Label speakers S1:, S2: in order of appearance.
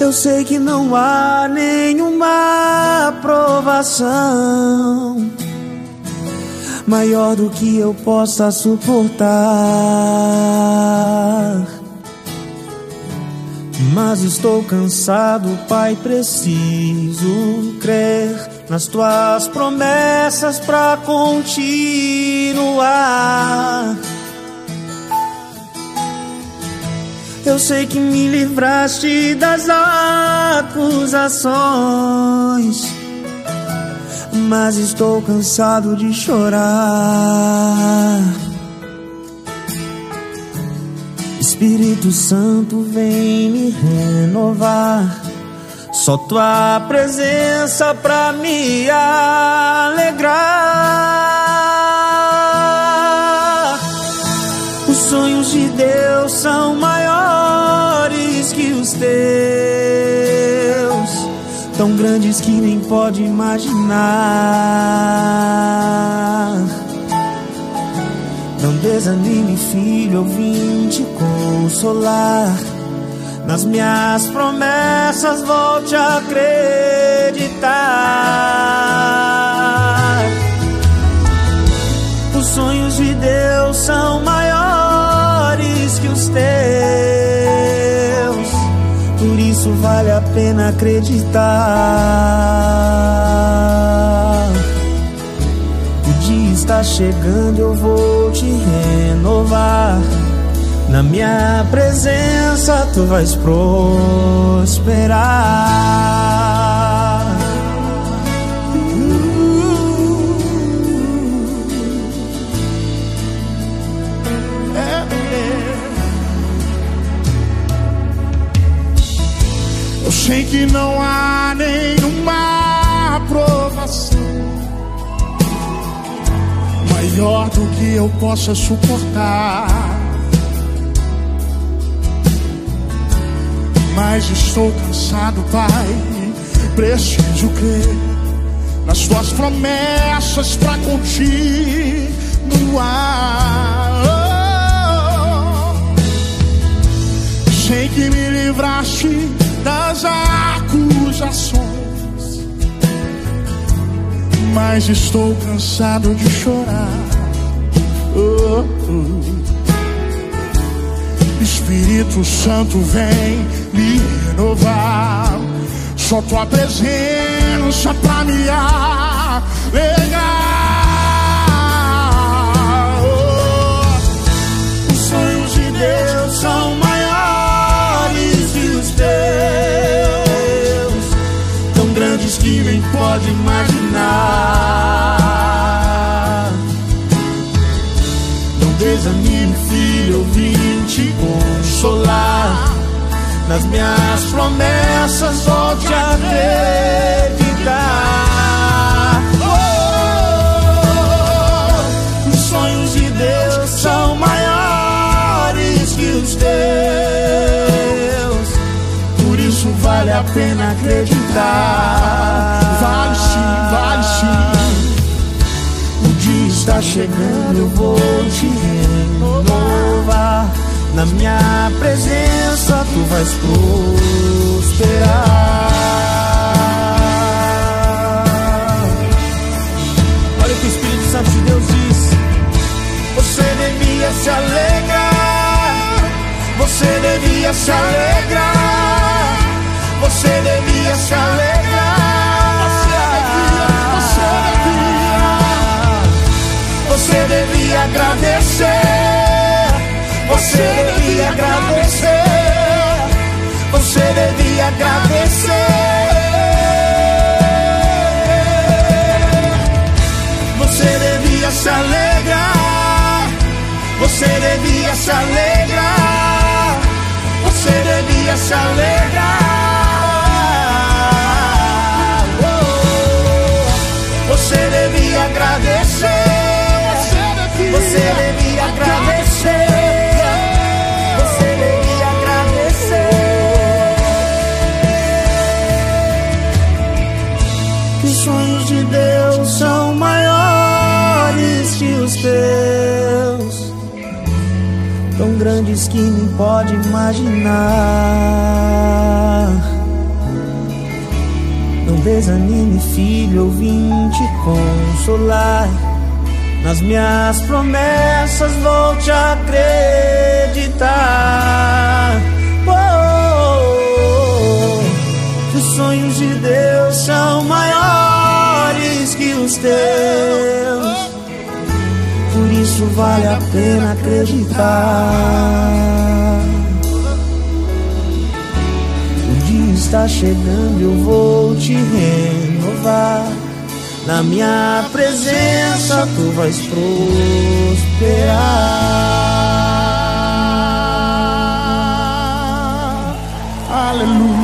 S1: Eu sei que não há nenhuma provação maior do que eu possa suportar, mas estou cansado, Pai, preciso crer nas tuas promessas pra continuar. Eu sei que me livraste das acusações, mas estou cansado de chorar. Espírito Santo, vem me renovar. Só tua presença pra me alegrar. Os sonhos de Deus são maiores que os teus, tão grandes que nem pode imaginar. Não desanime, filho, eu vim te consolar. Nas minhas promessas volte a acreditar. Os sonhos de Deus são maiores que os teus, por isso vale a pena acreditar. O dia está chegando, eu vou te renovar. Na minha presença tu vais prosperar.
S2: Eu sei que não há nenhuma provação maior do que eu possa suportar, mas estou cansado, Pai, preciso crer nas tuas promessas pra continuar. Sei que me livraste das acusações, mas estou cansado de chorar. Espírito Santo, vem me renovar. Só tua presença pra me alegrar.
S1: Os sonhos de Deus são maiores que os teus, tão grandes que nem pode imaginar. Não desanime, filho, eu vim te consolar. Nas minhas promessas volte a acreditar. Os sonhos de Deus são maiores que os teus, por isso vale a pena acreditar.
S2: Vale sim, vale sim.
S1: O dia está chegando, eu vou te renovar. Na minha presença tu vais prosperar. Olha o que o Espírito Santo de Deus diz. Você devia se alegrar. Você devia se alegrar. Você devia se alegrar. Você devia agradecer. Você devia agradecer. Você devia agradecer. Você devia se alegrar. Você devia se alegrar. Você devia se alegrar. Você devia agradecer. Você devia agradecer. Os sonhos de Deus são maiores que os teus, tão grandes que nem pode imaginar. desanime, filho, eu vim te consolar. Nas minhas promessas vou te acreditar. Que os sonhos de Deus são maiores que os teus, por isso vale a pena acreditar. O dia está chegando, eu vou te renovar. Na minha presença tu vais prosperar.
S2: Aleluia.